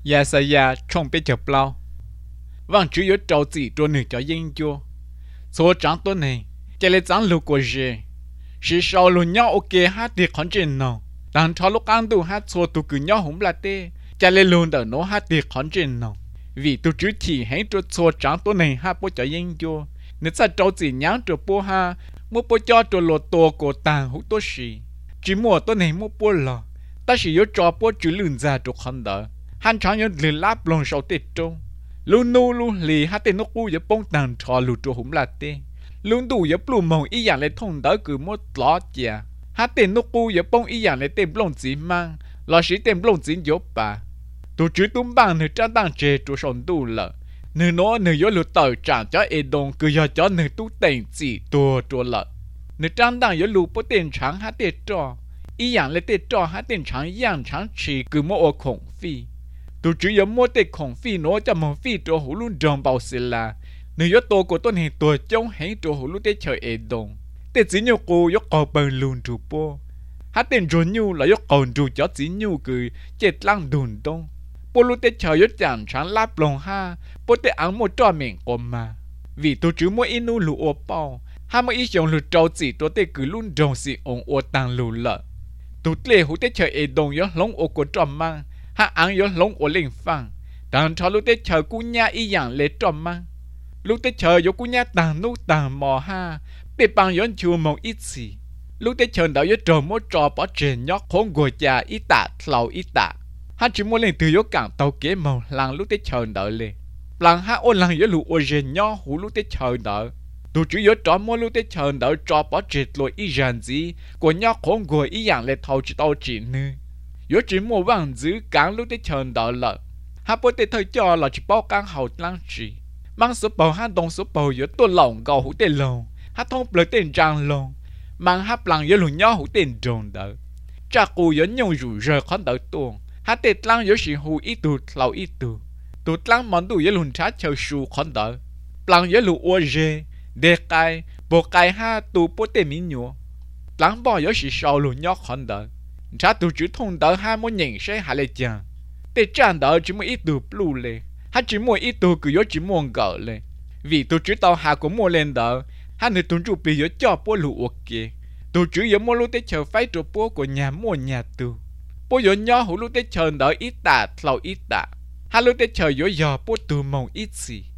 ya sa ya trong bé chập lao vang chỉ có trâu chỉ trâu nữ cho yên cho số trắngตัวnày chỉ là trắng lục của gì chỉ sau luôn nhau ok hát thì còn trên nào đang cho lúc ăn tu hát số tu cứ nhau không là tê chỉ là luôn đầu nó hát thì còn trên nào vì tu chữ chỉ hay cho số trắngตัวnày hát bố cho yên cho nếu sao trâu chỉ nhang cho bố ha mua bố cho cho lột tổ của tàng hút tốt gì chỉ muaตัวnày mua bố lò ta chỉ có cho bố chữ lươn ra cho con đó hắn chẳng nhớ lươn láp lòng sầu tết trâu luôn nu luôn lì hát tên nó cú giờ bông tàng trò lụt cho hùng là tê luôn đủ giờ plum mong ý dạng lại thông đỡ cứ một lọ chè hát tên nó cú giờ bông ý dạng lại tên lông chỉ mang lọ sĩ tên lông chỉ dốt bà tụ chữ tung bằng nửa trang đang chè cho sòng đủ lợ nửa nó nửa gió lụt tàu trả cho ê đông cứ giờ cho nửa tú tên chỉ tua cho lợ nửa trang đang gió lụt bố tên trắng hát tên trò ý dạng lại tên trò hát tên trắng dạng trắng chỉ cứ một ô khổng phi tụ chữ giờ mua tên khổng phi nó cho một phi cho hú luôn tròn bao xì là nếu yếu tố của tôi này tôi chống hãy cho hú lúc tết trời ế đông tết chỉ nhiều cô yếu cầu bờ luôn trụ bố hát tên rồi nhiều là yếu cầu trụ cho chỉ nhiều cười chết lăng đồn đông bố lúc tết trời yếu chẳng sáng láp lòng ha bố tết ăn một trò miệng của mà vì tôi chứ mỗi inu lụ ô bao ha mà ý chồng lụ trâu chỉ tôi tết cứ luôn trồng xì ổng ô tăng lụ lợ tụt lệ hú tết trời ế đông yếu lông ô của trò mang ha ăn yếu lông ô linh phăng đang cho lúc tết trời cú nha ý dạng lệ trò mang lúc tết trời có cú nhát tàng nút tàng mò ha bị bằng yon chua mong ít gì lúc tết trời đạo yo trò mốt trò bỏ trên nhóc khốn gồi già ít tạ thầu ít tạ hắn chỉ muốn lên từ yo cảng tàu kế màu làng lúc tết trời đợi lên làng ha ôn làng yo lụ ô trên nhóc hú lúc tết trời đợi tụ chủ yo trò mốt lúc tết trời đợi trò bỏ trên lối ít dàn gì của nhóc khốn gồi ít dạng lên thầu chỉ tàu chỉ nư yo chỉ mua vàng giữ cảng lúc tết trời đợi lợ ha bố tết thời cho là chỉ bao cảng hậu lăng chỉ mang số bầu hát đông số bầu giữa tôi lỏng gầu hủ tên lồng hát thông lời tên trang lồng mang hát lăng giữa lùng nhỏ hủ tên tròn đỡ cha cụ giữa nhau rủ rờ con đỡ tuồng hát tên lăng giữa sự hủ ít tụt lầu ít tụt lăng món tụ giữa lùng trá chờ su con đỡ lăng giữa lù ô dê đề cài bộ cài ha tụ bố tên mỹ nhua lăng bỏ giữa sự sầu lùng nhỏ con đỡ cha tụ chữ thông đỡ ha muốn nhìn sẽ hạ lệ chàng tên trang đỡ chỉ muốn ít tụ blue lệ hắn chỉ mua ít tu cứ chỉ mua gạo lên vì tu chỉ tàu hạ cũng mua lên đó hắn được tuân chủ bị yếu cho bố lụ ok tu chỉ yếu mua lú tết chờ phải cho bố của nhà mua nhà tu bố yếu nhỏ hú lú tết chờ đó ít tạ thầu ít tạ hắn lú tết chờ yếu giờ bố tu mong ít gì